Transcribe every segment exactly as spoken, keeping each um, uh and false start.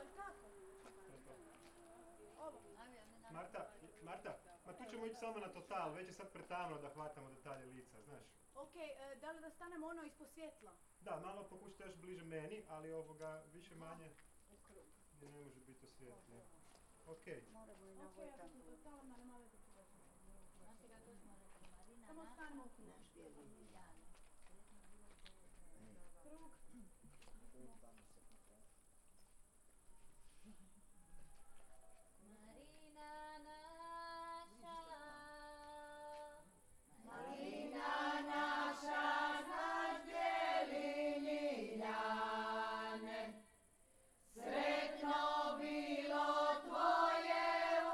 je tako? Ovo. Marta, Marta, ma tu ćemo ići samo na total, već je sad pretamno da hvatamo detalje lica, znaš. Ok, e, da li da stanemo ono ispod svjetla? Da, malo pokušajte još bliže meni, ali ovoga više manje ne, ne može biti osvjetlije. Ok. Ok, ja sam totalno na nemave da ću samo stanemo u krug. Krug. Marina naša, Marina naša, naš bijeli ljiljane, sretno bilo tvoje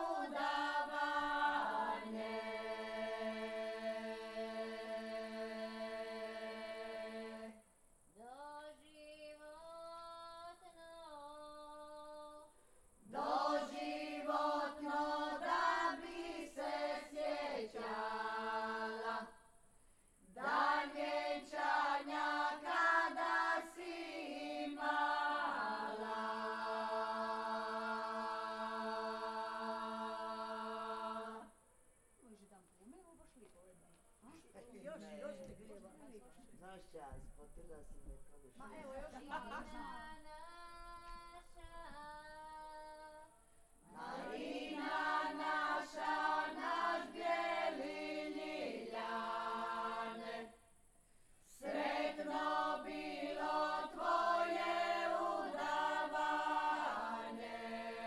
udavanje. doživotno, Doživotno da bi se sjećala dan vjenčanja kada si imala. Može dan pume, ovo baš lijepo. Još, još te grijeva. Znaš ja, ispotila si me kako što. Ma evo još Marina ima. naša, Marina naša, naš bijeli ljiljane, sretno bilo tvoje udavanje.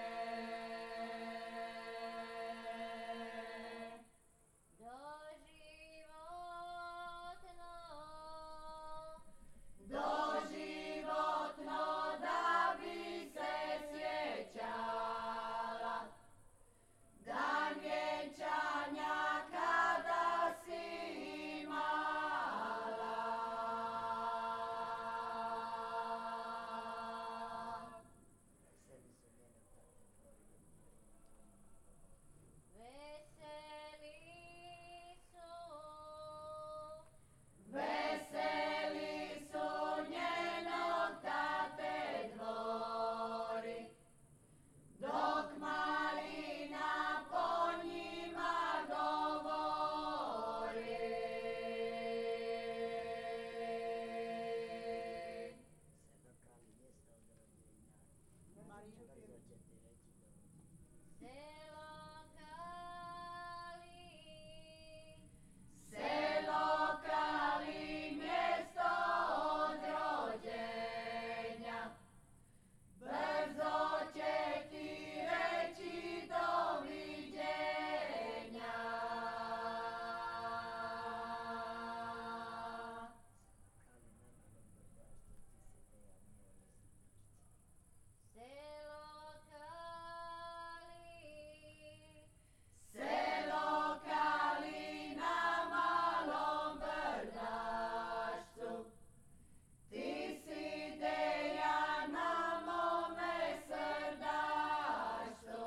doživotno, Doživotno da bi se sjećala dan vjenčanja kada si imala. Sebi su njene tate tvorile. veseli su, Veseli su njenog tate dvori, dok malina po njima govori. Se dokali mjesta od rođenja. Brzo će ti reći dođi. selo Kali, Selo Kali, mjesto od rođenja, brzo će ti reći doviđenja. Kali na malom brdaštu ti se teja mjere sličice. selo Kali, Selo Kali na malom brdaštu, ti si ideja na mome srdaštu.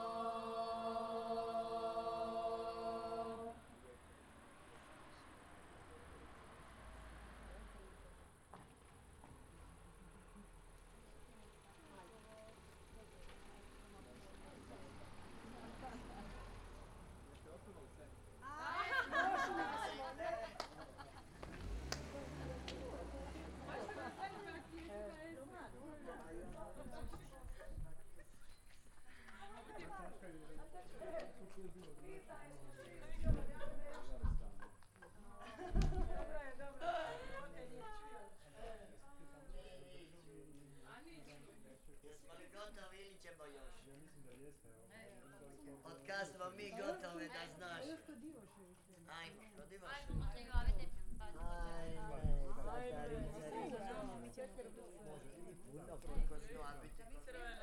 Jesmo li gotovi ili ćemo još? Ja mislim da jeste, evo. Od kad smo mi gotovi da znaš? Ajmo, kod Ivaša. Ajde, Katarica, puno koliko zna biti.